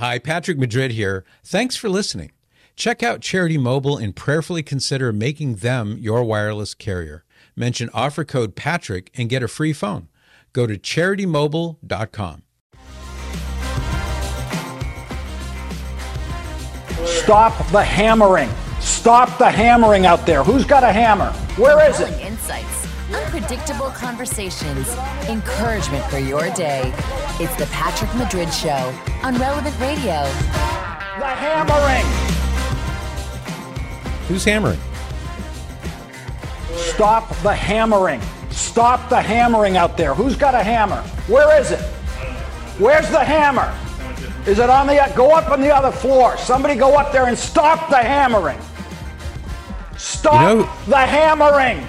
Hi, Patrick Madrid here. Thanks for listening. Check out Charity Mobile and prayerfully consider making them your wireless carrier. Mention offer code Patrick and get a free phone. Go to CharityMobile.com. Stop the hammering. Stop the hammering out there. Who's got a hammer? Where is it? Insights, unpredictable conversations, encouragement for your day. It's the Patrick Madrid Show on Relevant Radio. The hammering. Who's hammering? Stop the hammering. Stop the hammering out there. Who's got a hammer? Where is it? Where's the hammer? Is it on the... Go up on the other floor. Somebody go up there and stop the hammering. Stop the hammering.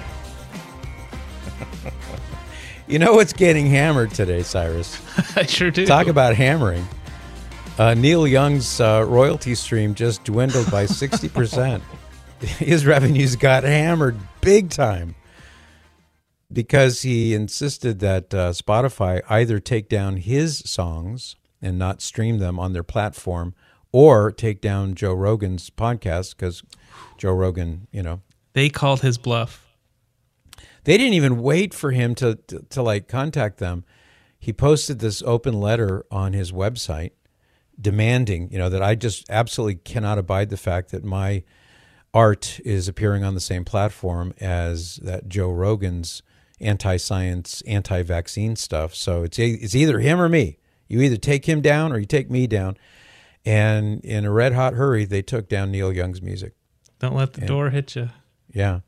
You know what's getting hammered today, Cyrus? I sure do. Talk about hammering. Neil Young's royalty stream just dwindled by 60%. His revenues got hammered big time because he insisted that Spotify either take down his songs and not stream them on their platform, or take down Joe Rogan's podcast, because Joe Rogan, They called his bluff. They didn't even wait for him to like contact them. He posted this open letter on his website demanding, that I just absolutely cannot abide the fact that my art is appearing on the same platform as that Joe Rogan's anti-science, anti-vaccine stuff. So it's either him or me. You either take him down or you take me down. And in a red hot hurry, they took down Neil Young's music. Don't let the door hit you. Yeah.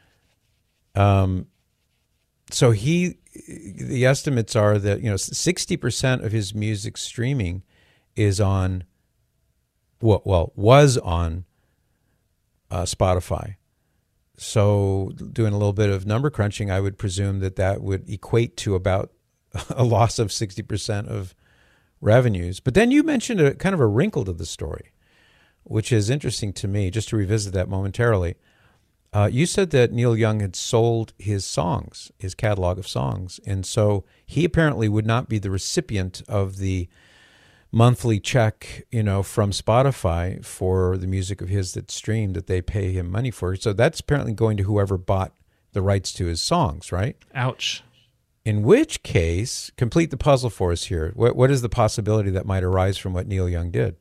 So the estimates are that 60% of his music streaming is on, was on Spotify. So doing a little bit of number crunching, I would presume that would equate to about a loss of 60% of revenues. But then you mentioned a kind of a wrinkle to the story, which is interesting to me, just to revisit that momentarily. You said that Neil Young had sold his songs, his catalog of songs, and so he apparently would not be the recipient of the monthly check, from Spotify for the music of his that's streamed that they pay him money for. So that's apparently going to whoever bought the rights to his songs, right? Ouch. In which case, complete the puzzle for us here. What is the possibility that might arise from what Neil Young did?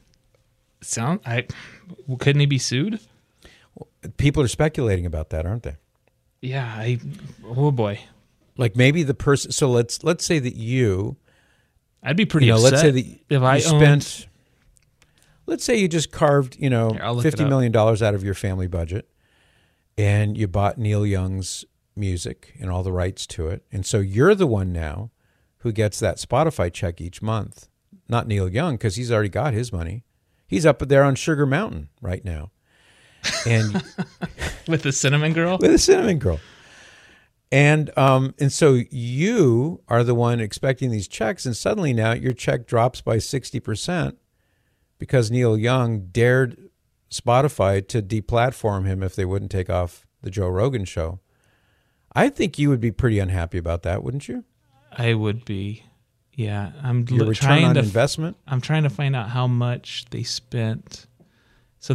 Couldn't he be sued? People are speculating about that, aren't they? Yeah. Oh boy. Like maybe the person. So let's say that you. I'd be pretty upset. Let's say that if I spent. Let's say you just carved, Here, $50 million out of your family budget, and you bought Neil Young's music and all the rights to it, and so you're the one now who gets that Spotify check each month, not Neil Young, because he's already got his money. He's up there on Sugar Mountain right now, and with the cinnamon girl. With the cinnamon girl, and so you are the one expecting these checks, and suddenly now your check drops by 60% because Neil Young dared Spotify to deplatform him if they wouldn't take off the Joe Rogan show. I think you would be pretty unhappy about that, wouldn't you? I would be. Yeah, Your return on investment. I'm trying to find out how much they spent. So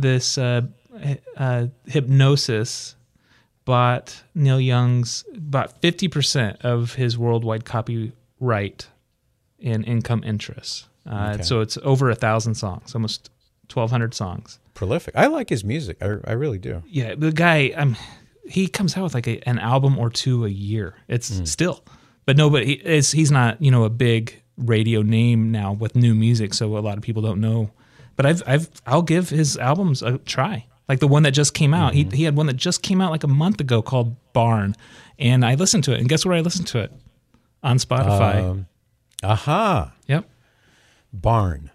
Hypnosis bought Neil Young's about 50% of his worldwide copyright in income interest. Okay. So it's over 1,000 songs, almost 1,200 songs. Prolific. I like his music. I really do. Yeah, the guy. He comes out with like an album or two a year. It's still, but nobody he's not, a big radio name now with new music. So a lot of people don't know, but I'll give his albums a try. Like the one that just came out. Mm-hmm. He had one that just came out like a month ago called Barn, and I listened to it. And guess where I listened to it? On Spotify. Yep. Barn.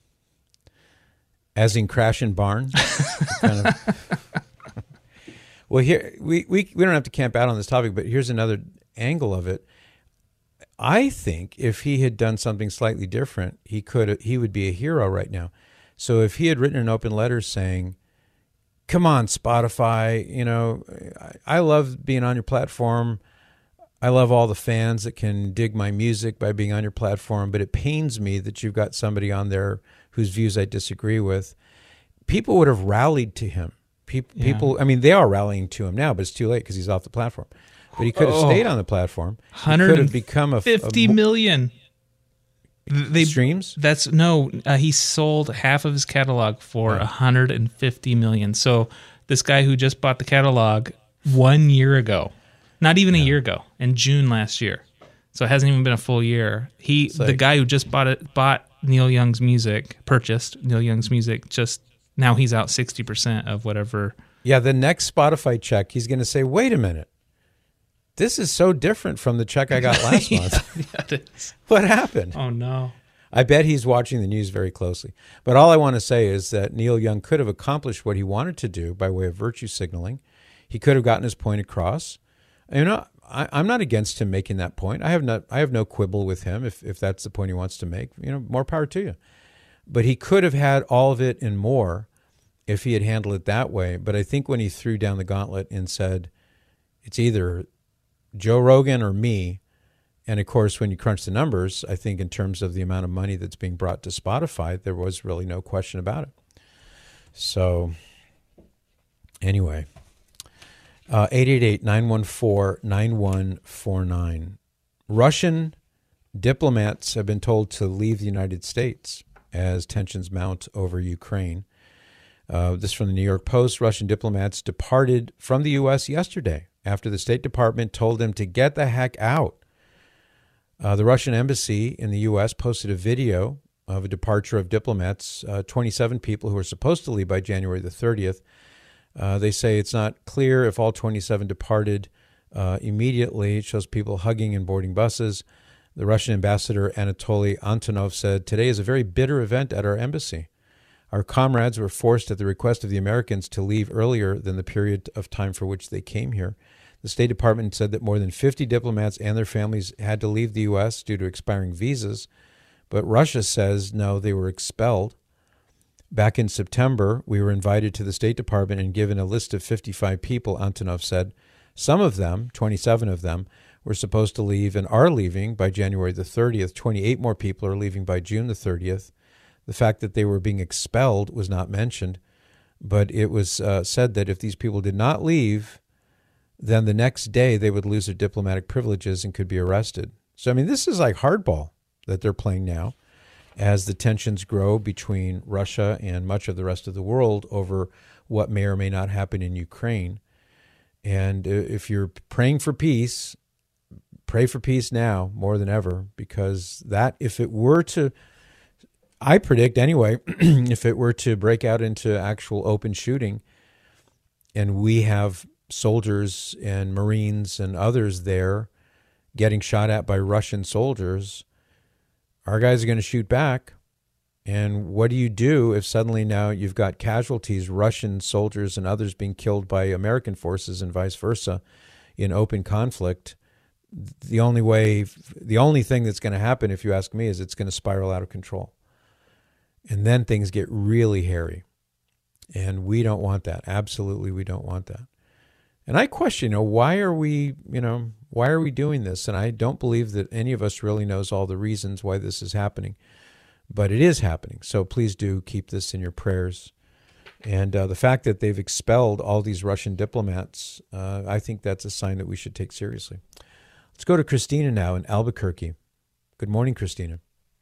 As in crash and barn. Kind of. Well, here we don't have to camp out on this topic, but here's another angle of it. I think if he had done something slightly different, he would be a hero right now. So if he had written an open letter saying, "Come on, Spotify, I love being on your platform. I love all the fans that can dig my music by being on your platform, but it pains me that you've got somebody on there whose views I disagree with. People would have rallied to him. People, I mean, they are rallying to him now, but it's too late because he's off the platform. But he could have stayed on the platform. He could have become a 50 million. Streams? That's he sold half of his catalog for 150 million. So this guy who just bought the catalog 1 year ago, not even a year ago, in June last year. So it hasn't even been a full year. The guy who just bought Neil Young's music, purchased Neil Young's music, just now he's out 60% of whatever. Yeah, the next Spotify check, he's going to say, wait a minute. This is so different from the check I got last month. Yeah, it is. What happened? Oh, no. I bet he's watching the news very closely. But all I want to say is that Neil Young could have accomplished what he wanted to do by way of virtue signaling. He could have gotten his point across. I'm not against him making that point. I have no quibble with him if that's the point he wants to make. More power to you. But he could have had all of it and more if he had handled it that way. But I think when he threw down the gauntlet and said, it's either Joe Rogan or me, and of course, when you crunch the numbers, I think in terms of the amount of money that's being brought to Spotify, there was really no question about it. So anyway, 888-914-9149. Russian diplomats have been told to leave the United States as tensions mount over Ukraine. This from the New York Post. Russian diplomats departed from the U.S. yesterday after the State Department told them to get the heck out. The Russian embassy in the U.S. posted a video of a departure of diplomats, 27 people who were supposed to leave by January the 30th. They say it's not clear if all 27 departed immediately. It shows people hugging and boarding buses. The Russian ambassador Anatoly Antonov said, "Today is a very bitter event at our embassy. Our comrades were forced at the request of the Americans to leave earlier than the period of time for which they came here." The State Department said that more than 50 diplomats and their families had to leave the U.S. due to expiring visas, but Russia says no, they were expelled. Back in September, we were invited to the State Department and given a list of 55 people, Antonov said. Some of them, 27 of them, were supposed to leave and are leaving by January the 30th. 28 more people are leaving by June the 30th. The fact that they were being expelled was not mentioned, but it was said that if these people did not leave, then the next day they would lose their diplomatic privileges and could be arrested. So, I mean, this is like hardball that they're playing now as the tensions grow between Russia and much of the rest of the world over what may or may not happen in Ukraine. And if you're praying for peace, pray for peace now more than ever, because that, if it were to, I predict anyway, if it were to break out into actual open shooting and we have soldiers and Marines and others there getting shot at by Russian soldiers, our guys are going to shoot back. And what do you do if suddenly now you've got casualties, Russian soldiers and others being killed by American forces and vice versa in open conflict? The only thing that's going to happen, if you ask me, is it's going to spiral out of control. And then things get really hairy. And we don't want that. Absolutely, we don't want that. And I question, why are we doing this? And I don't believe that any of us really knows all the reasons why this is happening. But it is happening. So please do keep this in your prayers. And the fact that they've expelled all these Russian diplomats, I think that's a sign that we should take seriously. Let's go to Christina now in Albuquerque. Good morning, Christina.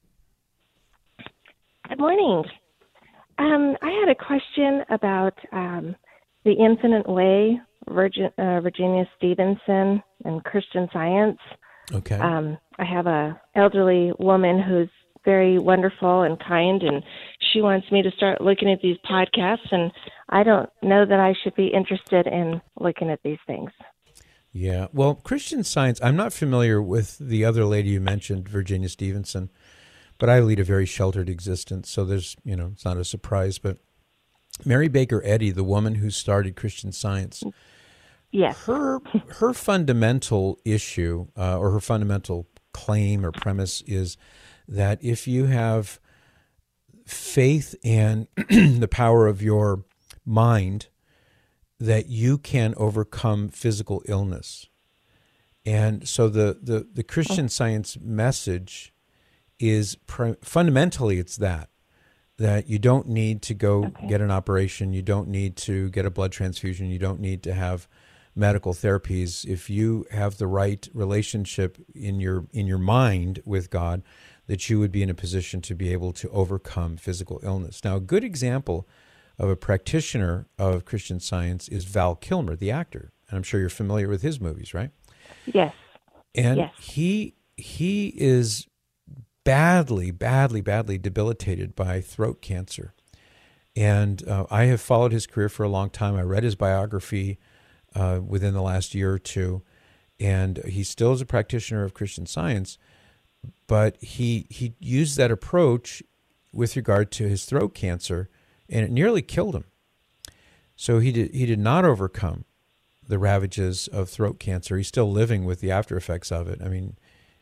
Good morning. I had a question about The Infinite Way, Virginia Stevenson, and Christian Science. Okay. I have a elderly woman who's very wonderful and kind, and she wants me to start looking at these podcasts, and I don't know that I should be interested in looking at these things. Yeah. Well, Christian Science, I'm not familiar with the other lady you mentioned, Virginia Stevenson, but I lead a very sheltered existence, so there's, it's not a surprise. But Mary Baker Eddy, the woman who started Christian Science, yes, her fundamental issue or her fundamental claim or premise is that if you have faith in the power of your mind, that you can overcome physical illness. And so the Christian Science message is fundamentally it's that you don't need to go get an operation, you don't need to get a blood transfusion, you don't need to have medical therapies. If you have the right relationship in your mind with God, that you would be in a position to be able to overcome physical illness. Now, a good example of a practitioner of Christian Science is Val Kilmer, the actor. And I'm sure you're familiar with his movies, right? Yes. And yes. he is badly debilitated by throat cancer. And I have followed his career for a long time. I read his biography within the last year or two, and he still is a practitioner of Christian Science, but he used that approach with regard to his throat cancer, and it nearly killed him. So he did not overcome the ravages of throat cancer. He's still living with the after effects of it. I mean,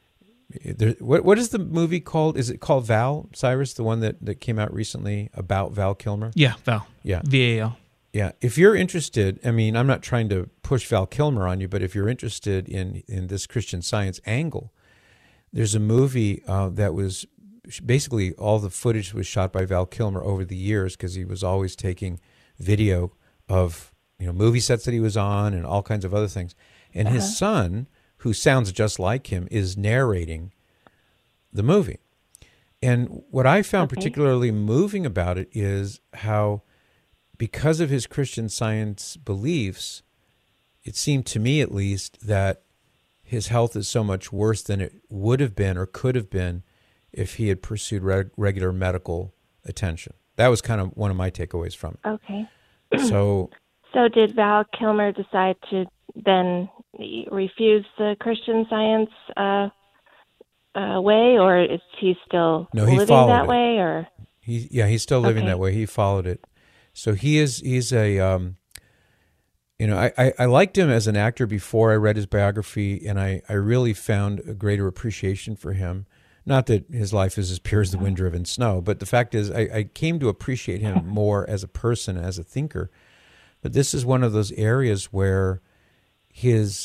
what is the movie called? Is it called Val, Cyrus, the one that came out recently about Val Kilmer? Yeah, Val. Yeah. VAL. Yeah. If you're interested, I mean, I'm not trying to push Val Kilmer on you, but if you're interested in this Christian Science angle, there's a movie that was basically all the footage was shot by Val Kilmer over the years because he was always taking video of movie sets that he was on and all kinds of other things. And his son, who sounds just like him, is narrating the movie. And what I found particularly moving about it is how, because of his Christian Science beliefs, it seemed to me at least that his health is so much worse than it would have been or could have been if he had pursued regular medical attention. That was kind of one of my takeaways from it. Okay. So did Val Kilmer decide to then refuse the Christian Science way, or is he still living that way? Or he's still living that way. He followed it. So he's a I liked him as an actor before I read his biography, and I really found a greater appreciation for him. Not that his life is as pure as the wind-driven snow, but the fact is I came to appreciate him more as a person, as a thinker. But this is one of those areas where his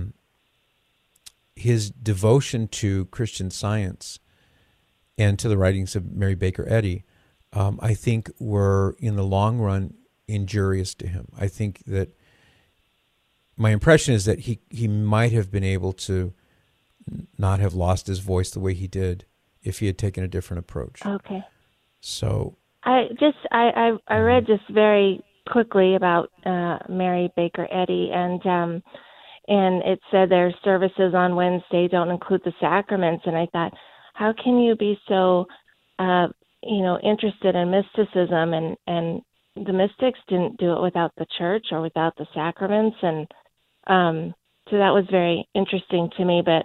devotion to Christian Science and to the writings of Mary Baker Eddy, I think were in the long run injurious to him. I think that my impression is that he might have been able to not have lost his voice the way he did if he had taken a different approach. Okay. So I read just very quickly about Mary Baker Eddy, and it said their services on Wednesday don't include the sacraments, and I thought, how can you be so interested in mysticism, and the mystics didn't do it without the church or without the sacraments, and so that was very interesting to me, but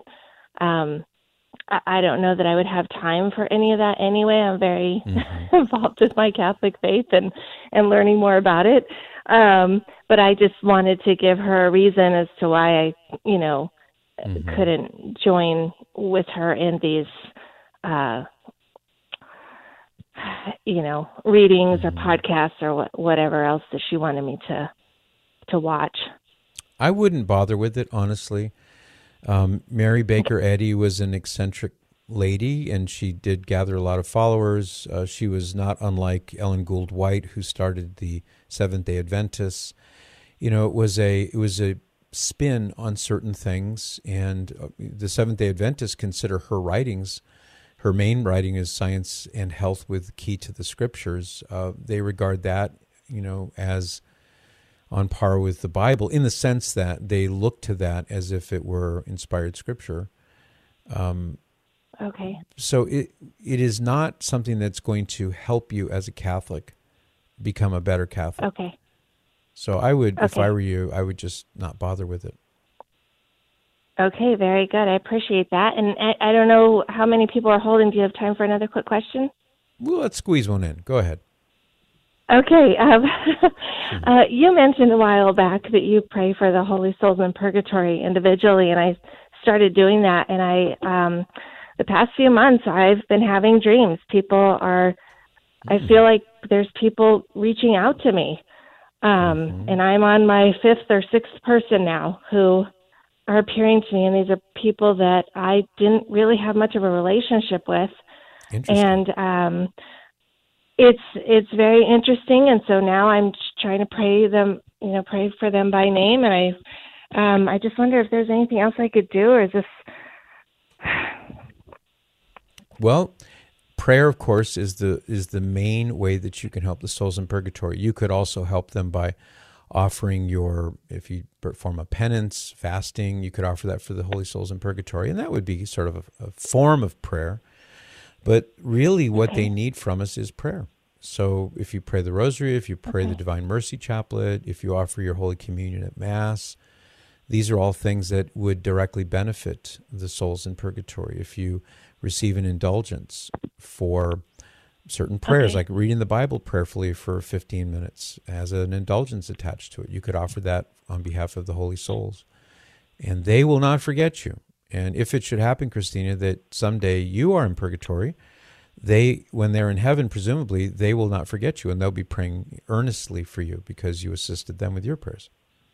I don't know that I would have time for any of that anyway. I'm very involved with my Catholic faith and learning more about it. But I just wanted to give her a reason as to why I, couldn't join with her in these, readings or podcasts or whatever else that she wanted me to watch. I wouldn't bother with it, honestly. Mary Baker Eddy was an eccentric lady, and she did gather a lot of followers. She was not unlike Ellen Gould White, who started the Seventh-day Adventists. It was a spin on certain things, and the Seventh-day Adventists consider her writings. Her main writing is Science and Health with Key to the Scriptures. They regard that, as on par with the Bible, in the sense that they look to that as if it were inspired scripture. Okay. So it is not something that's going to help you as a Catholic become a better Catholic. Okay. So I would, if I were you, I would just not bother with it. Okay, very good. I appreciate that. And I don't know how many people are holding. Do you have time for another quick question? Well, let's squeeze one in. Go ahead. Okay. You mentioned a while back that you pray for the holy souls in purgatory individually, and I started doing that. And I, the past few months, I've been having dreams. I feel like there's people reaching out to me. And I'm on my 5th or 6th person now who are appearing to me, and these are people that I didn't really have much of a relationship with. Interesting. And it's very interesting. And so now I'm trying to pray for them by name. And I just wonder if there's anything else I could do, or is this? Well, prayer, of course, is the main way that you can help the souls in purgatory. You could also help them by offering if you perform a penance, fasting, you could offer that for the holy souls in purgatory, and that would be sort of a form of prayer. But really what they need from us is prayer. So if you pray the rosary, if you pray the Divine Mercy Chaplet, if you offer your Holy Communion at Mass, these are all things that would directly benefit the souls in purgatory. If you receive an indulgence for certain prayers, like reading the Bible prayerfully for 15 minutes as an indulgence attached to it, you could offer that on behalf of the holy souls. And they will not forget you. And if it should happen, Christina, that someday you are in purgatory, when they're in heaven, presumably, they will not forget you, and they'll be praying earnestly for you because you assisted them with your prayers.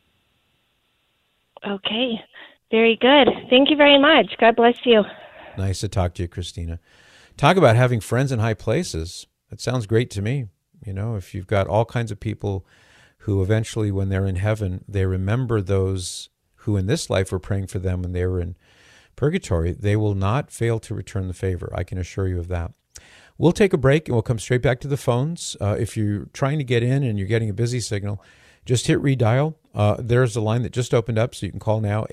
Okay. Very good. Thank you very much. God bless you. Nice to talk to you, Christina. Talk about having friends in high places. That sounds great to me. If you've got all kinds of people who eventually, when they're in heaven, they remember those who in this life were praying for them when they were in purgatory, they will not fail to return the favor. I can assure you of that. We'll take a break and we'll come straight back to the phones. If you're trying to get in and you're getting a busy signal, just hit redial. There's a line that just opened up, so you can call now,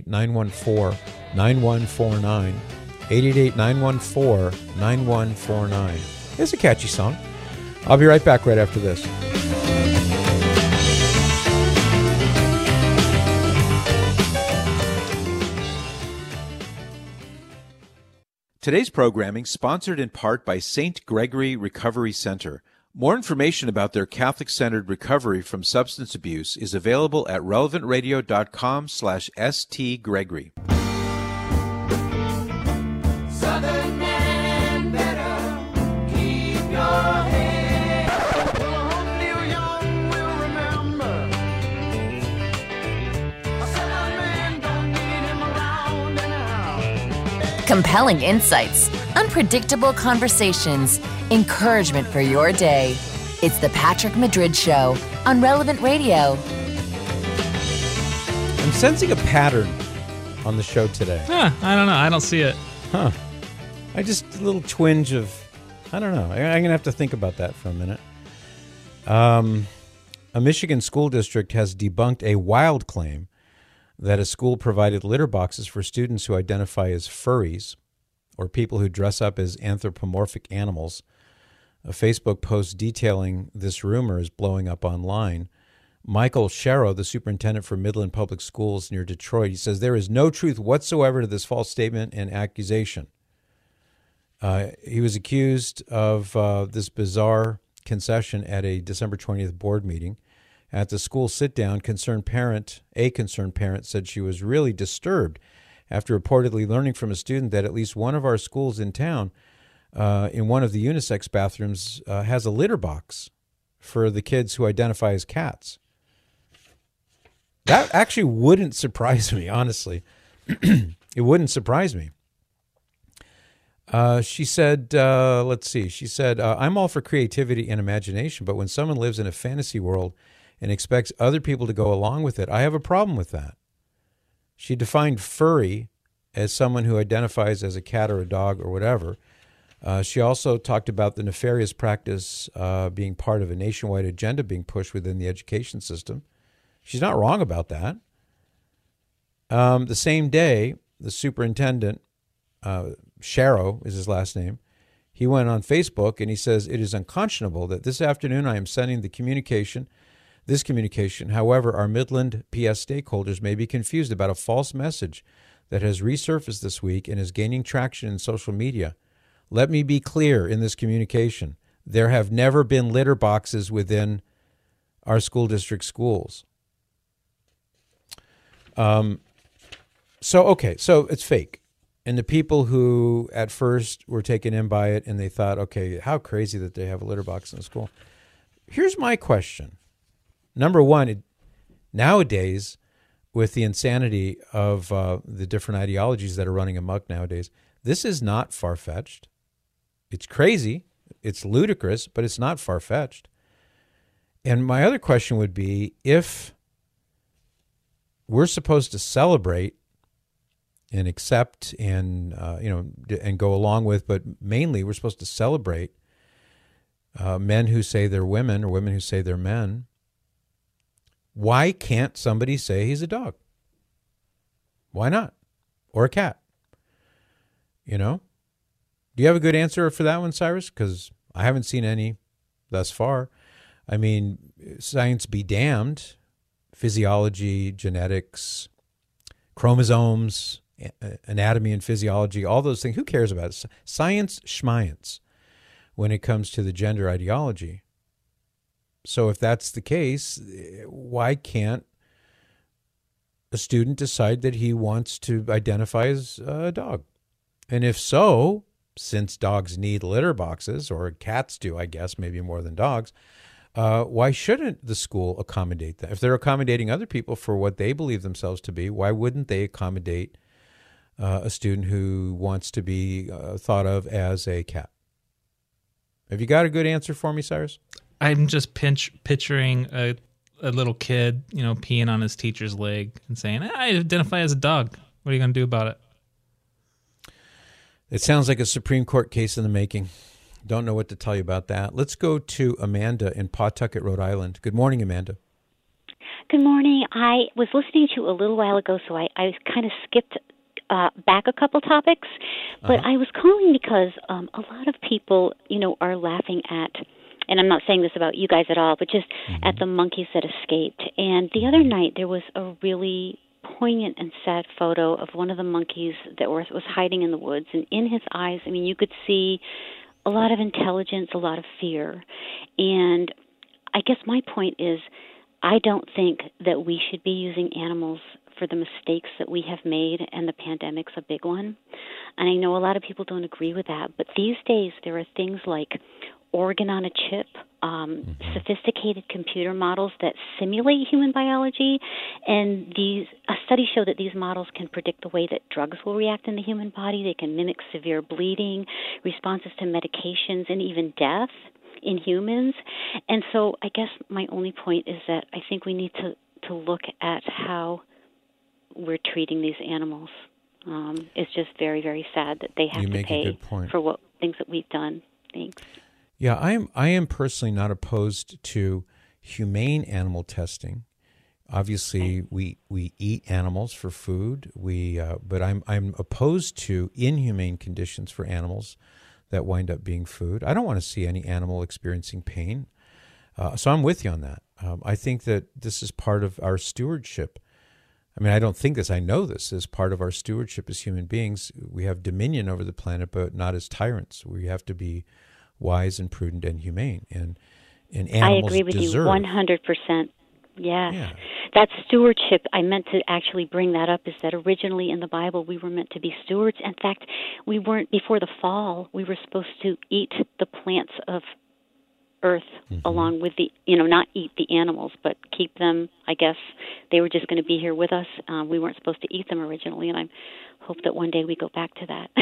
888-914-9149. 888-914-9149. It's a catchy song. I'll be right back right after this. Today's programming sponsored in part by St. Gregory Recovery Center. More information about their Catholic-centered recovery from substance abuse is available at relevantradio.com/stgregory. Southern man better keep your head. Only young will remember. A Southern man don't need him around now. Compelling insights, unpredictable conversations, encouragement for your day. It's the Patrick Madrid Show on Relevant Radio. I'm sensing a pattern on the show today. I don't know. I don't see it. A little twinge of, I don't know. I'm going to have to think about that for a minute. A Michigan school district has debunked a wild claim that a school provided litter boxes for students who identify as furries or people who dress up as anthropomorphic animals. A Facebook post detailing this rumor is blowing up online. Michael Sharrow, the superintendent for Midland Public Schools near Detroit, he says there is no truth whatsoever to this false statement and accusation. He was accused of this bizarre concession at a December 20th board meeting. At the school sit-down, a concerned parent said she was really disturbed after reportedly learning from a student that at least one of our schools in town, in one of the unisex bathrooms, has a litter box for the kids who identify as cats. That actually wouldn't surprise me, honestly. It wouldn't surprise me. She said, I'm all for creativity and imagination, but when someone lives in a fantasy world and expects other people to go along with it, I have a problem with that. She defined furry as someone who identifies as a cat or a dog or whatever. She also talked about the nefarious practice being part of a nationwide agenda being pushed within the education system. She's not wrong about that. The same day, the superintendent, Sharrow is his last name, he went on Facebook and he says, it is unconscionable that this afternoon I am sending this communication. However, our Midland PS stakeholders may be confused about a false message that has resurfaced this week and is gaining traction in social media. Let me be clear in this communication. There have never been litter boxes within our school district schools. So it's fake. And the people who at first were taken in by it and they thought, okay, how crazy that they have a litter box in the school. Here's my question. Number one, nowadays, with the insanity of the different ideologies that are running amok nowadays, this is not far-fetched. It's crazy. It's ludicrous, but it's not far-fetched. And my other question would be, if we're supposed to celebrate and accept and and go along with, but mainly we're supposed to celebrate men who say they're women or women who say they're men, why can't somebody say he's a dog? Why not? Or a cat? You know? Do you have a good answer for that one, Cyrus? Because I haven't seen any thus far. I mean, science be damned. Physiology, genetics, chromosomes, anatomy and physiology, all those things. Who cares about it? Science schmience when it comes to the gender ideology. So if that's the case, why can't a student decide that he wants to identify as a dog? And if so, since dogs need litter boxes, or cats do, I guess, maybe more than dogs, why shouldn't the school accommodate that? If they're accommodating other people for what they believe themselves to be, why wouldn't they accommodate a student who wants to be thought of as a cat? Have you got a good answer for me, Cyrus? I'm just picturing a little kid, peeing on his teacher's leg and saying, I identify as a dog. What are you going to do about it? It sounds like a Supreme Court case in the making. Don't know what to tell you about that. Let's go to Amanda in Pawtucket, Rhode Island. Good morning, Amanda. Good morning. I was listening to you a little while ago, so I kind of skipped back a couple topics. But I was calling because a lot of people, are laughing at, and I'm not saying this about you guys at all, but just at the monkeys that escaped. And the other night there was a really poignant and sad photo of one of the monkeys that was hiding in the woods. And in his eyes, you could see a lot of intelligence, a lot of fear. And I guess my point is, I don't think that we should be using animals for the mistakes that we have made, and the pandemic's a big one. And I know a lot of people don't agree with that, but these days there are things like organ on a chip, sophisticated computer models that simulate human biology, and a study showed that these models can predict the way that drugs will react in the human body. They can mimic severe bleeding, responses to medications, and even death in humans. And so I guess my only point is that I think we need to look at how we're treating these animals. It's just very, very sad that they have to pay for things that we've done. Thanks. Yeah, I am personally not opposed to humane animal testing. Obviously, we eat animals for food. But I'm opposed to inhumane conditions for animals that wind up being food. I don't want to see any animal experiencing pain. So I'm with you on that. I think that this is part of our stewardship. I don't think this. I know this is part of our stewardship as human beings. We have dominion over the planet, but not as tyrants. We have to be wise and prudent and humane, and animals I agree with deserve. you 100%. Yeah. That stewardship, I meant to actually bring that up, is that originally in the Bible we were meant to be stewards. In fact, we weren't, before the fall, we were supposed to eat the plants of earth along with not eat the animals, but keep them. I guess they were just going to be here with us. We weren't supposed to eat them originally, and I hope that one day we go back to that.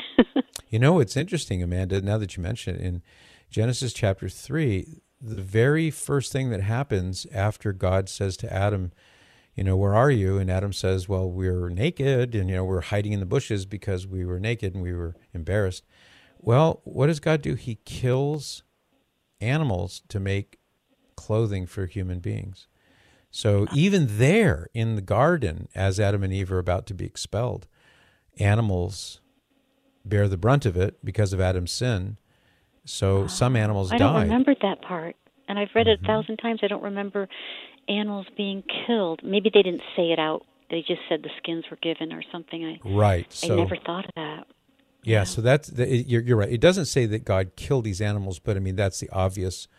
It's interesting, Amanda, now that you mention it, in Genesis chapter 3, the very first thing that happens after God says to Adam, where are you? And Adam says, well, we're naked, and, we're hiding in the bushes because we were naked and we were embarrassed. Well, what does God do? He kills animals to make clothing for human beings. So even there in the garden, as Adam and Eve are about to be expelled, animals bear the brunt of it because of Adam's sin. So some animals died. I don't remember that part, and I've read it 1,000 times. I don't remember animals being killed. Maybe they didn't say it out. They just said the skins were given or something. Right. I never thought of that. Yeah, so you're right. It doesn't say that God killed these animals, but that's the obvious.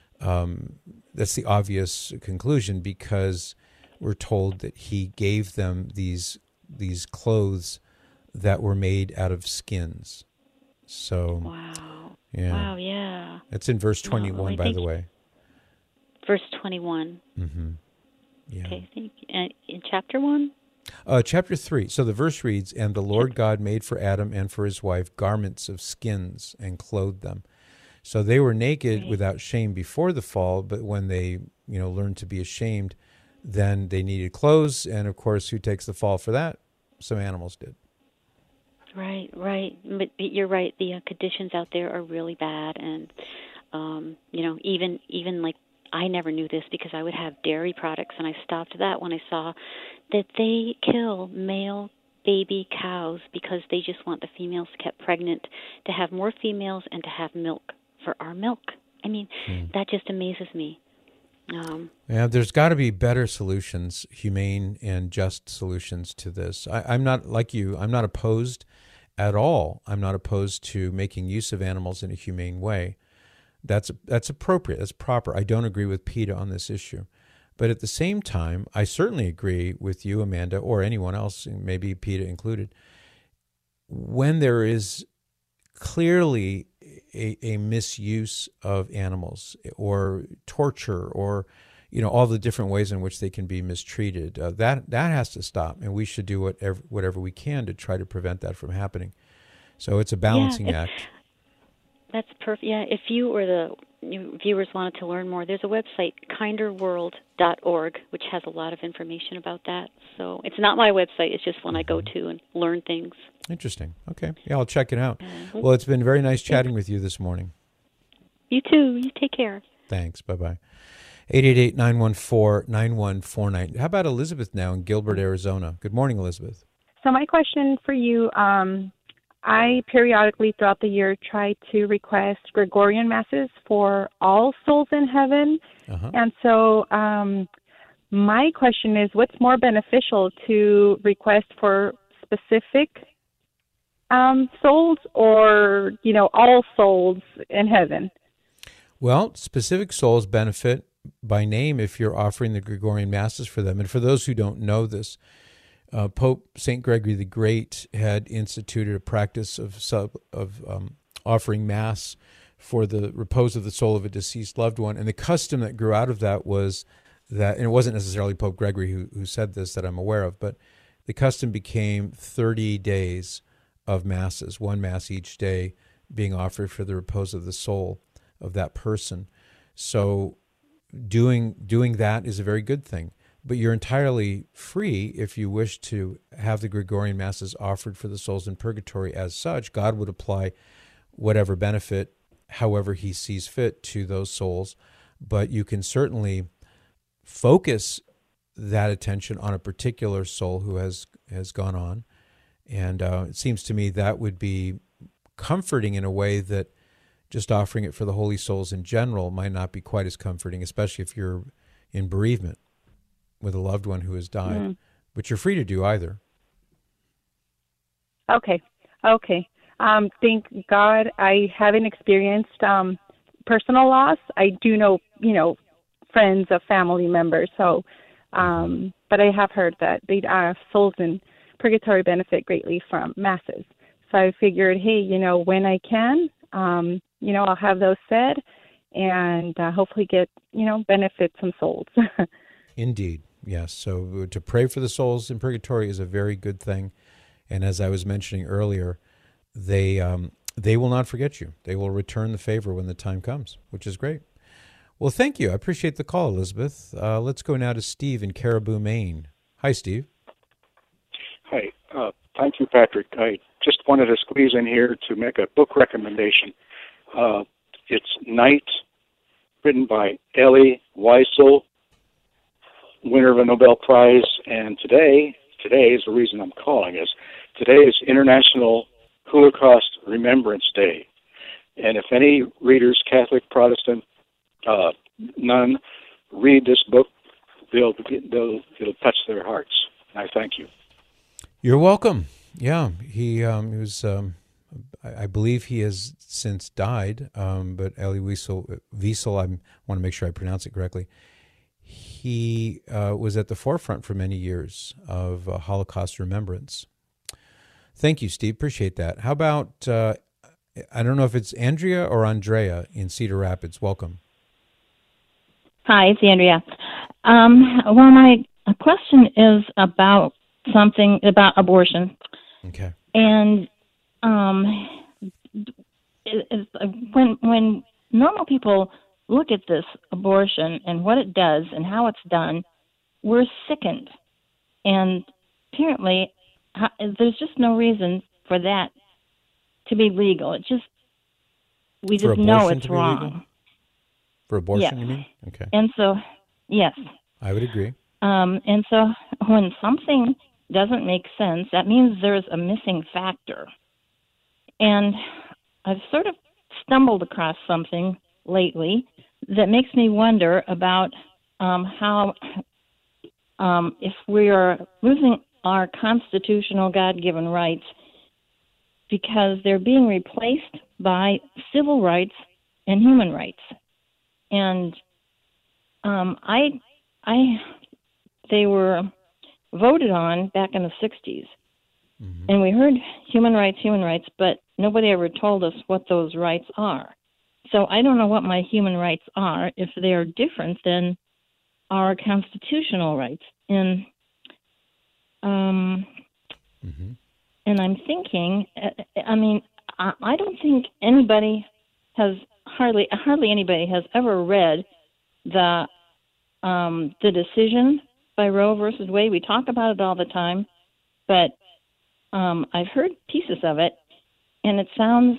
That's the obvious conclusion, because we're told that He gave them these clothes that were made out of skins. So wow. Yeah. Wow. Yeah. It's in verse 21, by the way. Verse 21. Yeah. Okay. Thank you. In chapter 1. Chapter 3. So the verse reads, "And the Lord God made for Adam and for his wife garments of skins and clothed them." So they were naked without shame before the fall, but when they, learned to be ashamed, then they needed clothes. And of course, who takes the fall for that? Some animals did. Right. But you're right. The conditions out there are really bad, and even like I never knew this because I would have dairy products, and I stopped that when I saw that they kill male baby cows because they just want the females kept pregnant to have more females and to have milk for our milk. I mean, that just amazes me. Yeah, there's got to be better solutions, humane and just solutions to this. I'm not like you. I'm not opposed at all. I'm not opposed to making use of animals in a humane way. That's appropriate. That's proper. I don't agree with PETA on this issue. But at the same time, I certainly agree with you, Amanda, or anyone else, maybe PETA included, when there is clearly a misuse of animals or torture or, all the different ways in which they can be mistreated, that has to stop. And we should do whatever we can to try to prevent that from happening. So it's a balancing act. That's perfect. Yeah, if you or the viewers wanted to learn more, there's a website, kinderworld.org, which has a lot of information about that. So it's not my website. It's just one I go to and learn things. Interesting. Okay. Yeah, I'll check it out. Well, it's been very nice chatting with you this morning. You too. You take care. Thanks. Bye-bye. 888-914-9149. How about Elizabeth now in Gilbert, Arizona? Good morning, Elizabeth. So my question for you, I periodically throughout the year try to request Gregorian masses for all souls in heaven. And so my question is, what's more beneficial, to request for specific souls or, all souls in heaven? Well, specific souls benefit by name if you're offering the Gregorian masses for them. And for those who don't know this, Pope St. Gregory the Great had instituted a practice of offering Mass for the repose of the soul of a deceased loved one. And the custom that grew out of that was that, and it wasn't necessarily Pope Gregory who said this that I'm aware of, but the custom became 30 days of Masses, one Mass each day being offered for the repose of the soul of that person. So doing that is a very good thing. But you're entirely free if you wish to have the Gregorian Masses offered for the souls in purgatory as such. God would apply whatever benefit, however he sees fit, to those souls. But you can certainly focus that attention on a particular soul who has gone on. And it seems to me that would be comforting in a way that just offering it for the holy souls in general might not be quite as comforting, especially if you're in bereavement with a loved one who has died, but you're free to do either. Okay. Thank God I haven't experienced personal loss. I do know, friends of family members. So, but I have heard that souls in purgatory benefit greatly from masses. So I figured, hey, when I can, I'll have those said and hopefully get, benefit some souls. Indeed. Yes, so to pray for the souls in purgatory is a very good thing. And as I was mentioning earlier, they will not forget you. They will return the favor when the time comes, which is great. Well, thank you. I appreciate the call, Elizabeth. Let's go now to Steve in Caribou, Maine. Hi, Steve. Hi. Thank you, Patrick. I just wanted to squeeze in here to make a book recommendation. It's Night, written by Elie Wiesel, winner of a Nobel Prize, and today is the reason I'm calling is today is International Holocaust Remembrance Day, and if any readers, Catholic, Protestant, none, read this book, it'll touch their hearts. And I thank you. You're welcome. Yeah, he was. I believe he has since died, but Elie Wiesel, I want to make sure I pronounce it correctly. He was at the forefront for many years of Holocaust remembrance. Thank you, Steve. Appreciate that. How about, I don't know if it's Andrea or Andrea in Cedar Rapids. Welcome. Hi, it's Andrea. Well, my question is about something about abortion. Okay. And when normal people look at this abortion and what it does and how it's done, we're sickened. And apparently, there's just no reason for that to be legal. We just know it's wrong. Legal? For abortion, yes. You mean? Okay. And so, yes. I would agree. And so when something doesn't make sense, that means there's a missing factor. And I've sort of stumbled across something lately that makes me wonder about how if we are losing our constitutional God-given rights because they're being replaced by civil rights and human rights. And they were voted on back in the 60s. Mm-hmm. And we heard human rights, but nobody ever told us what those rights are. So I don't know what my human rights are if they are different than our constitutional rights. And mm-hmm. And I'm thinking, I don't think anybody has hardly anybody has ever read the decision by Roe versus Wade. We talk about it all the time, but I've heard pieces of it, and it's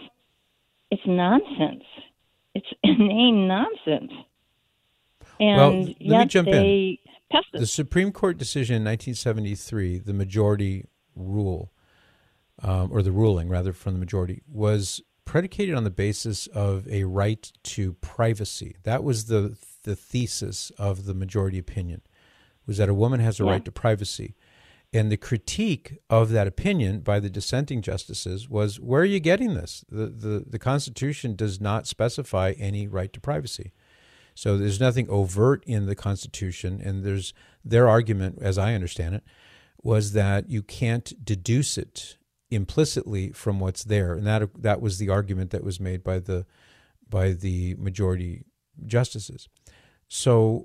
nonsense. It's inane nonsense. And well, let me jump in. The Supreme Court decision in 1973, the majority rule, or the ruling rather from the majority, was predicated on the basis of a right to privacy. That was the thesis of the majority opinion, was that a woman has a right to privacy. And the critique of that opinion by the dissenting justices was, where are you getting this? The Constitution does not specify any right to privacy. So there's nothing overt in the Constitution, and their argument, as I understand it, was that you can't deduce it implicitly from what's there, and that was the argument that was made by the majority justices. So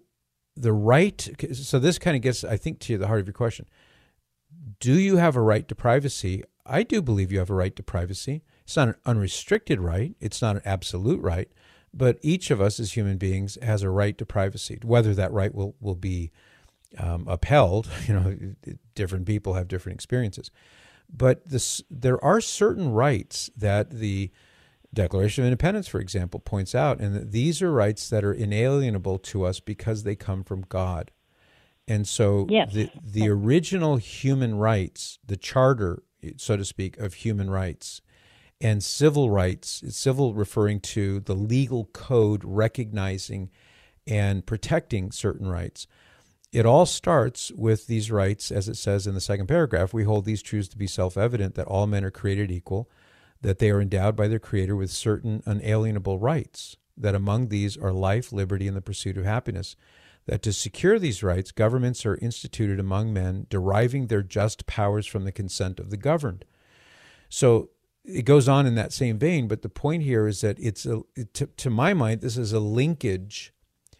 this kind of gets, I think, to the heart of your question. Do you have a right to privacy? I do believe you have a right to privacy. It's not an unrestricted right. It's not an absolute right. But each of us as human beings has a right to privacy. Whether that right will be upheld, different people have different experiences. But there are certain rights that the Declaration of Independence, for example, points out, and that these are rights that are inalienable to us because they come from God. And so the original human rights, the charter, so to speak, of human rights, and civil rights, civil referring to the legal code recognizing and protecting certain rights. It all starts with these rights, as it says in the second paragraph. We hold these truths to be self-evident, that all men are created equal, that they are endowed by their Creator with certain unalienable rights, that among these are life, liberty, and the pursuit of happiness, that to secure these rights, governments are instituted among men, deriving their just powers from the consent of the governed. So it goes on in that same vein, but the point here is that to my mind, this is a linkage,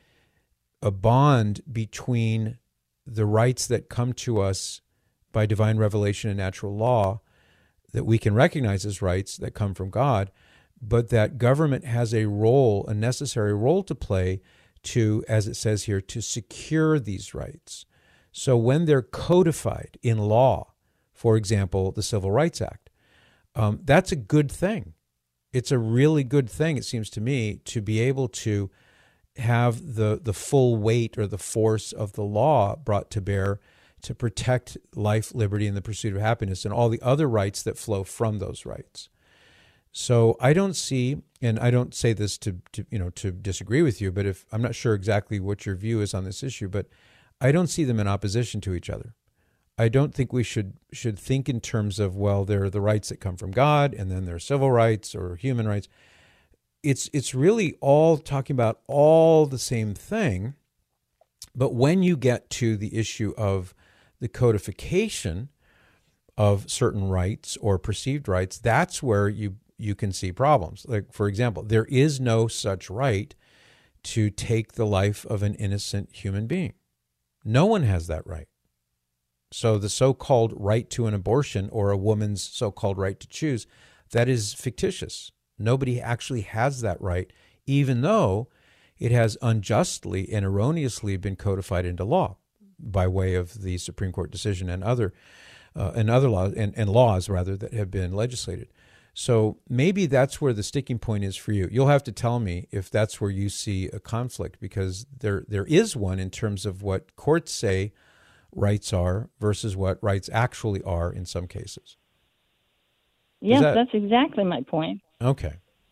a bond between the rights that come to us by divine revelation and natural law that we can recognize as rights that come from God, but that government has a necessary role to play to, as it says here, to secure these rights. So when they're codified in law, for example, the Civil Rights Act, that's a good thing. It's a really good thing, it seems to me, to be able to have the full weight or the force of the law brought to bear to protect life, liberty, and the pursuit of happiness, and all the other rights that flow from those rights. So I don't see, and I don't say this to disagree with you, but I'm not sure exactly what your view is on this issue, but I don't see them in opposition to each other. I don't think we should think in terms of, well, there are the rights that come from God, and then there are civil rights or human rights. It's really all talking about all the same thing, but when you get to the issue of the codification of certain rights or perceived rights, that's where you can see problems. Like, for example, there is no such right to take the life of an innocent human being. No one has that right. So the so-called right to an abortion or a woman's so-called right to choose, that is fictitious. Nobody actually has that right, even though it has unjustly and erroneously been codified into law by way of the Supreme Court decision and other laws and laws rather that have been legislated. So maybe that's where the sticking point is for you. You'll have to tell me if that's where you see a conflict, because there is one in terms of what courts say rights are versus what rights actually are in some cases. Yes, that's exactly my point. Okay.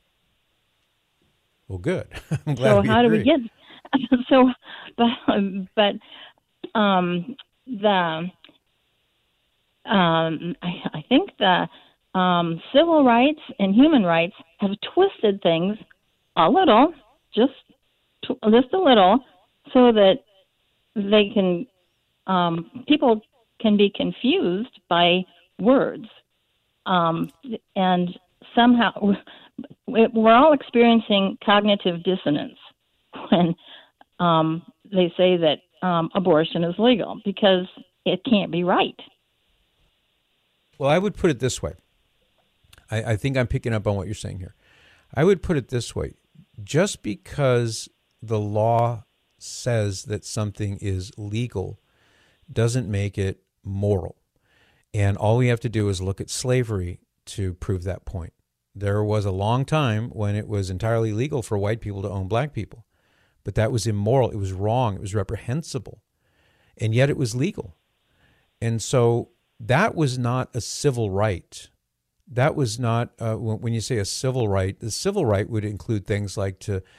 Well, good. I'm glad So we how agree. do we get? So, but I think the civil rights and human rights have twisted things a little, just a little, so that they can people can be confused by words, and somehow we're all experiencing cognitive dissonance when they say that abortion is legal, because it can't be right. Well, I would put it this way. I think I'm picking up on what you're saying here. I would put it this way. Just because the law says that something is legal doesn't make it moral. And all we have to do is look at slavery to prove that point. There was a long time when it was entirely legal for white people to own black people, but that was immoral. It was wrong. It was reprehensible. And yet it was legal. And so that was not a civil right. That was not, when you say a civil right, the civil right would include things like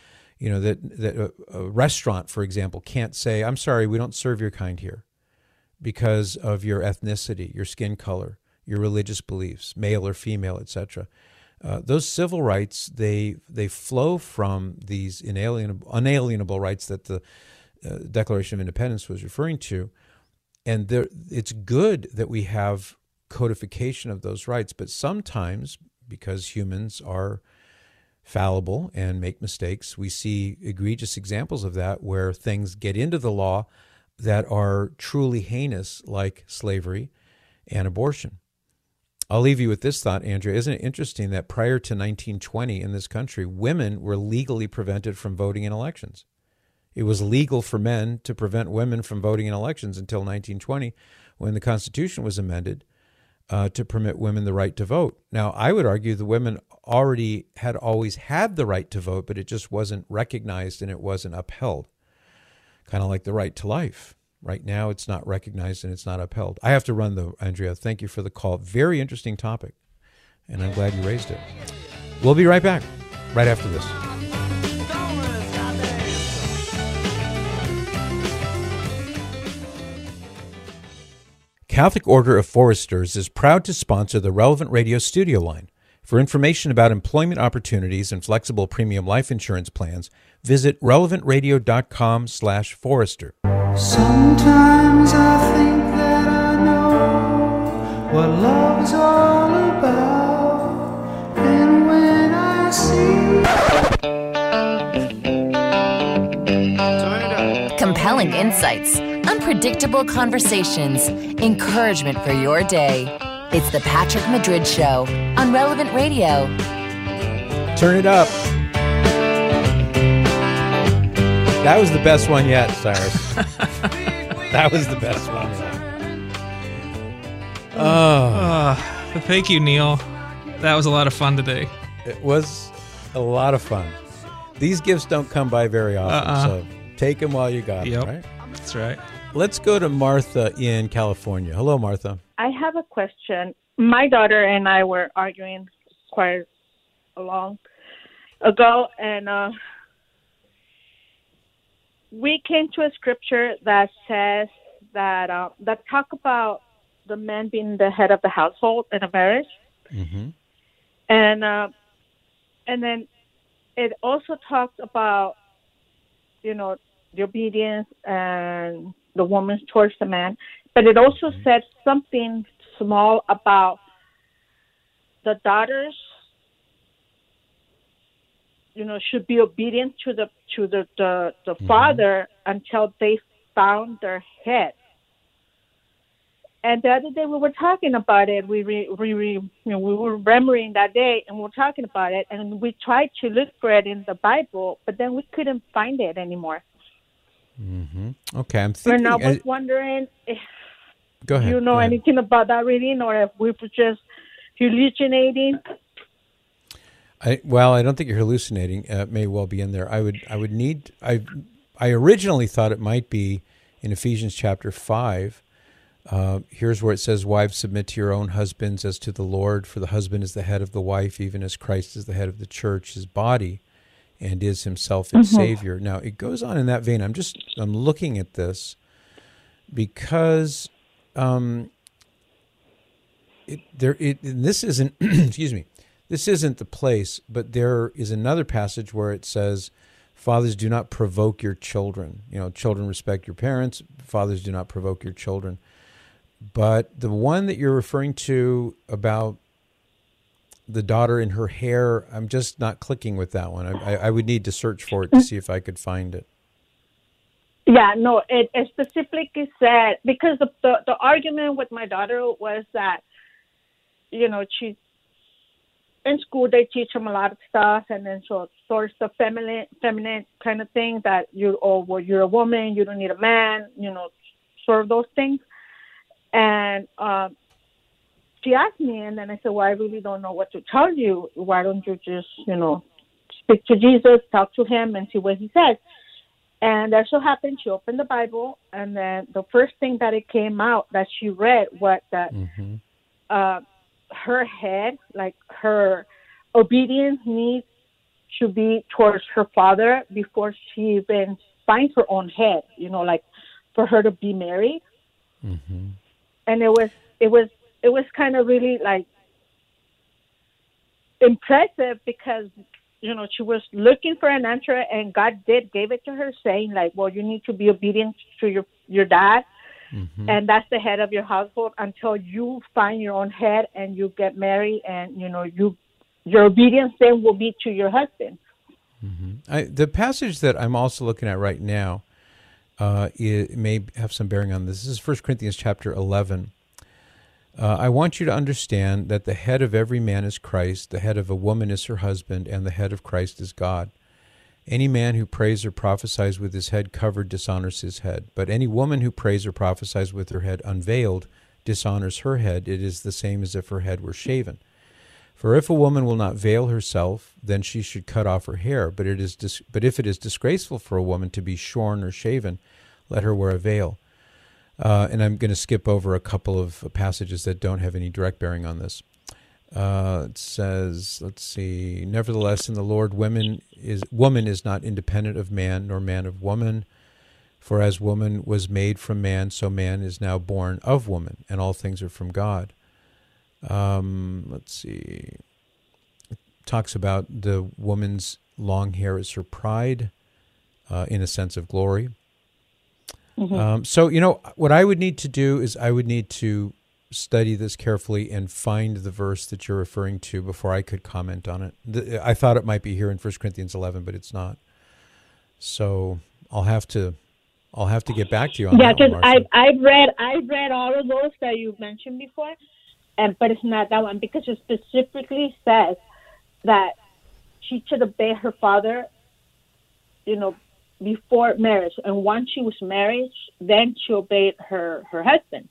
that a restaurant, for example, can't say, I'm sorry, we don't serve your kind here because of your ethnicity, your skin color, your religious beliefs, male or female, etc. Those civil rights, they flow from these unalienable rights that the Declaration of Independence was referring to. And it's good that we have codification of those rights, but sometimes, because humans are fallible and make mistakes, we see egregious examples of that where things get into the law that are truly heinous, like slavery and abortion. I'll leave you with this thought, Andrea. Isn't it interesting that prior to 1920 in this country, women were legally prevented from voting in elections? It was legal for men to prevent women from voting in elections until 1920, when the Constitution was amended to permit women the right to vote. Now, I would argue the women had always had the right to vote, but it just wasn't recognized and it wasn't upheld. Kind of like the right to life. Right now, it's not recognized and it's not upheld. I have to run, though, Andrea. Thank you for the call. Very interesting topic, and I'm glad you raised it. We'll be right back, right after this. Catholic Order of Foresters is proud to sponsor the Relevant Radio studio line. For information about employment opportunities and flexible premium life insurance plans, visit relevantradio.com/forester. Sometimes I think that I know what love's all about, and when I see Compelling insights, unpredictable conversations, encouragement for your day. It's the Patrick Madrid Show on Relevant Radio. Turn it up. That was the best one yet, Cyrus. That was the best one yet. Thank you, Neil. That was a lot of fun today. It was a lot of fun. These gifts don't come by very often, so take them while you got them, right? That's right. Let's go to Martha in California. Hello, Martha. I have a question. My daughter and I were arguing quite long ago, and we came to a scripture that says that talk about the man being the head of the household in a marriage, and then it also talks about the obedience and the woman towards the man, but it also said something small about the daughters should be obedient to the father until they found their head. And the other day we were talking about it. We were remembering that day, and we were talking about it. And we tried to look for it in the Bible, but then we couldn't find it anymore. Mm-hmm. Okay, I'm thinking. And I was wondering if go ahead. you know anything about that reading, or if we were just hallucinating. I don't think you're hallucinating. It may well be in there. I originally thought it might be in Ephesians chapter 5. Here's where it says, "Wives, submit to your own husbands as to the Lord, for the husband is the head of the wife, even as Christ is the head of the church, his body, and is himself its Savior." Now, it goes on in that vein. I'm looking at this because this isn't, excuse me, this isn't the place, but there is another passage where it says, "Fathers, do not provoke your children." Children, respect your parents. Fathers, do not provoke your children. But the one that you're referring to about the daughter in her hair, I'm just not clicking with that one. I would need to search for it to see if I could find it. Yeah, no, it specifically said, because the argument with my daughter was that, she in school they teach them a lot of stuff, and then so sort of the feminine kind of thing that you're a woman, you don't need a man, sort of those things. And she asked me, and then I said, well, I really don't know what to tell you. Why don't you just, speak to Jesus, talk to him, and see what he says? And that so happened, she opened the Bible, and then the first thing that it came out that she read was that her head, like her obedience needs to be towards her father before she even finds her own head, like for her to be married. Mm-hmm. And it was kind of really like impressive because, she was looking for an answer, and God gave it to her, saying like, well, you need to be obedient to your dad. Mm-hmm. And that's the head of your household until you find your own head and you get married, and your obedience then will be to your husband. Mm-hmm. The passage that I'm also looking at right now, it may have some bearing on this. This is 1 Corinthians chapter 11. I want you to understand that the head of every man is Christ, the head of a woman is her husband, and the head of Christ is God. Any man who prays or prophesies with his head covered dishonors his head, but any woman who prays or prophesies with her head unveiled dishonors her head. It is the same as if her head were shaven. For if a woman will not veil herself, then she should cut off her hair. But if it is disgraceful for a woman to be shorn or shaven, let her wear a veil. And I'm going to skip over a couple of passages that don't have any direct bearing on this. It says, let's see, nevertheless, in the Lord, woman is not independent of man, nor man of woman. For as woman was made from man, so man is now born of woman, and all things are from God. Let's see. It talks about the woman's long hair is her pride, in a sense of glory. Mm-hmm. So, what I would need to do is I would need to study this carefully and find the verse that you're referring to before I could comment on it. I thought it might be here in 1 Corinthians 11, but it's not. So I'll have to get back to you on that. Yeah, because I've read all of those that you mentioned before, but it's not that one because it specifically says that she should obey her father, before marriage, and once she was married, then she obeyed her husband.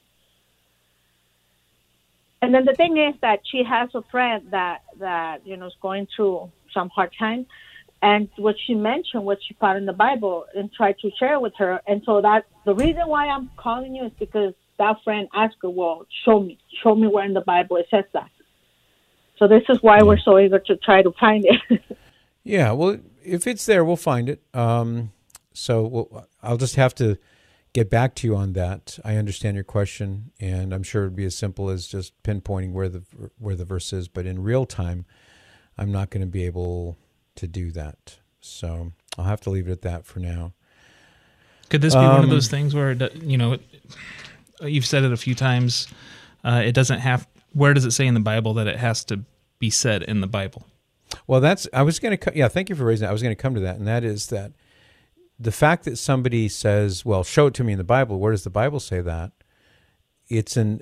And then the thing is that she has a friend that is going through some hard time, and what she mentioned, what she found in the Bible, and tried to share with her. And so that the reason why I'm calling you is because that friend asked her, well, show me where in the Bible it says that. So this is why we're so eager to try to find it. Yeah, well, if it's there, we'll find it. So I'll just have to get back to you on that. I understand your question, and I'm sure it'd be as simple as just pinpointing where the verse is. But in real time, I'm not going to be able to do that. So I'll have to leave it at that for now. Could this be one of those things where you've said it a few times? It doesn't have. Where does it say in the Bible that it has to be said in the Bible? Well, thank you for raising that. I was going to come to that, and that is that the fact that somebody says, well, show it to me in the Bible, where does the Bible say that? it's an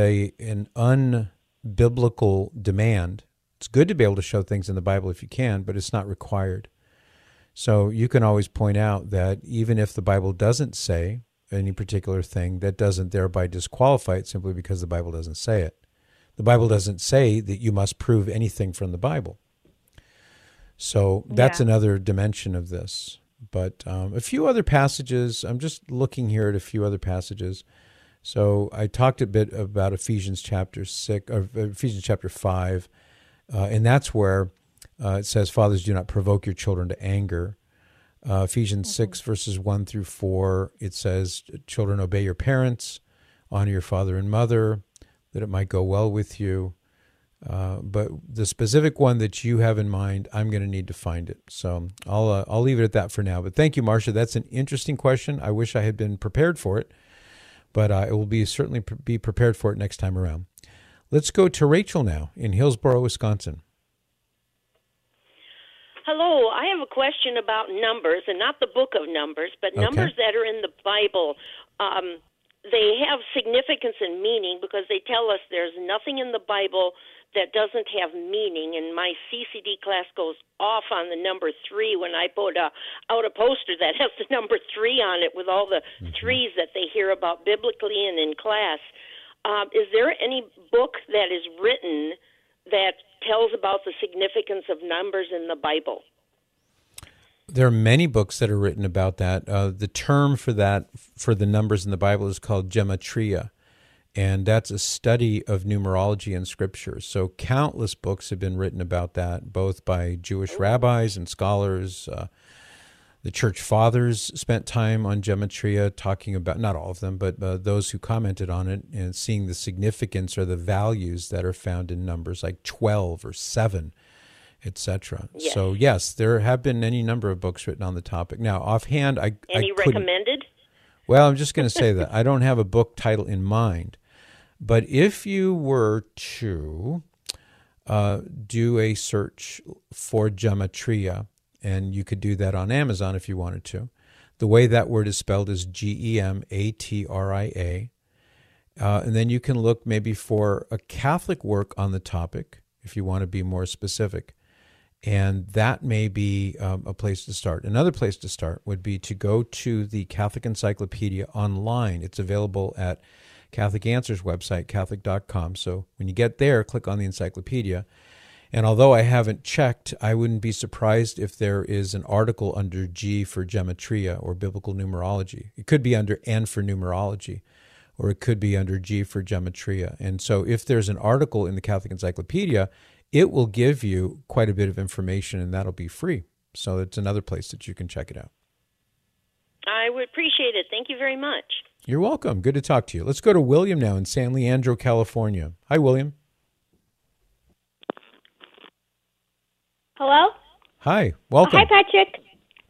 unbiblical demand. It's good to be able to show things in the Bible if you can, but it's not required. So you can always point out that even if the Bible doesn't say any particular thing, that doesn't thereby disqualify it simply because the Bible doesn't say it. The Bible doesn't say that you must prove anything from the Bible. So that's another dimension of this. But a few other passages, I'm just looking here at a few other passages. So I talked a bit about Ephesians chapter 6, or Ephesians chapter 5, and that's where it says, "Fathers, do not provoke your children to anger." Ephesians 6, verses 1 through 4, it says, "Children, obey your parents, honor your father and mother, that it might go well with you." But the specific one that you have in mind, I'm going to need to find it. So I'll leave it at that for now. But thank you, Marcia. That's an interesting question. I wish I had been prepared for it, but I will certainly be prepared for it next time around. Let's go to Rachel now in Hillsboro, Wisconsin. Hello, I have a question about numbers, and not the book of Numbers, but numbers that are in the Bible. They have significance and meaning because they tell us there's nothing in the Bible that doesn't have meaning, and my CCD class goes off on the number 3 when I put out a poster that has the number 3 on it with all the threes that they hear about biblically and in class. Is there any book that is written that tells about the significance of numbers in the Bible? There are many books that are written about that. The term for that, for the numbers in the Bible, is called gematria, and that's a study of numerology in Scripture. So countless books have been written about that, both by Jewish rabbis and scholars. The church fathers spent time on gematria, talking about, not all of them, but those who commented on it and seeing the significance or the values that are found in numbers like 12 or 7, etc. Yes. So yes, there have been any number of books written on the topic. Now, offhand, Any recommended? Well, I'm just going to say that I don't have a book title in mind, but if you were to do a search for gematria, and you could do that on Amazon if you wanted to. The way that word is spelled is Gematria. And then you can look maybe for a Catholic work on the topic if you want to be more specific. And that may be a place to start. Another place to start would be to go to the Catholic Encyclopedia online. It's available at Catholic Answers website, Catholic.com. So when you get there, click on the encyclopedia. And although I haven't checked, I wouldn't be surprised if there is an article under G for gematria or biblical numerology. It could be under N for numerology, or it could be under G for gematria. And so if there's an article in the Catholic Encyclopedia, it will give you quite a bit of information, and that'll be free. So it's another place that you can check it out. I would appreciate it. Thank you very much. You're welcome. Good to talk to you. Let's go to William now in San Leandro, California. Hi, William. Hello? Hi, welcome. Hi, Patrick.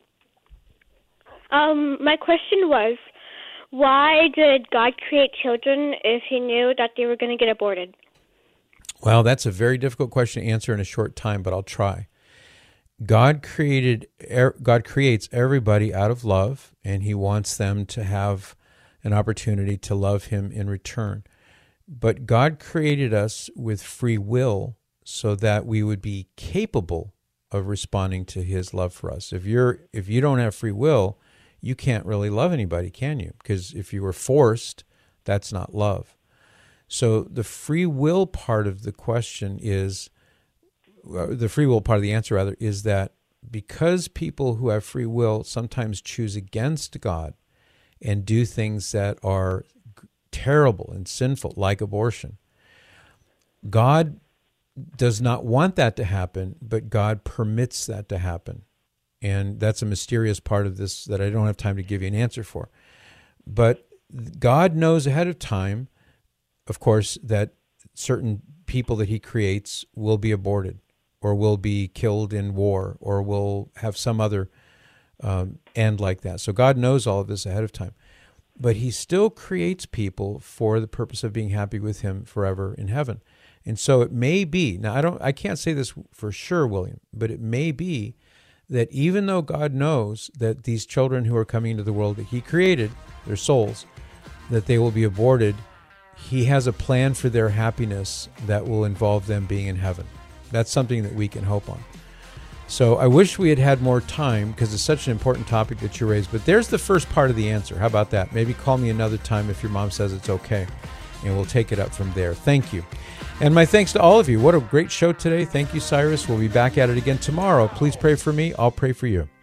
My question was, why did God create children if he knew that they were going to get aborted? Well, that's a very difficult question to answer in a short time, but I'll try. God creates everybody out of love, and he wants them to have an opportunity to love him in return. But God created us with free will so that we would be capable of responding to his love for us. If you don't have free will, you can't really love anybody, can you? Because if you were forced, that's not love. So the free will part of the question is, the free will part of the answer rather, is that because people who have free will sometimes choose against God and do things that are terrible and sinful, like abortion, God does not want that to happen, but God permits that to happen. And that's a mysterious part of this that I don't have time to give you an answer for. But God knows ahead of time, of course, that certain people that he creates will be aborted or will be killed in war or will have some other end like that. So God knows all of this ahead of time. But he still creates people for the purpose of being happy with him forever in heaven. And so it may be, now I can't say this for sure, William, but it may be that even though God knows that these children who are coming into the world that he created, their souls, that they will be aborted, He has a plan for their happiness that will involve them being in heaven. That's something that we can hope on. So I wish we had had more time because it's such an important topic that you raised. But there's the first part of the answer. How about that? Maybe call me another time if your mom says it's okay, and we'll take it up from there. Thank you. And my thanks to all of you. What a great show today. Thank you, Cyrus. We'll be back at it again tomorrow. Please pray for me. I'll pray for you.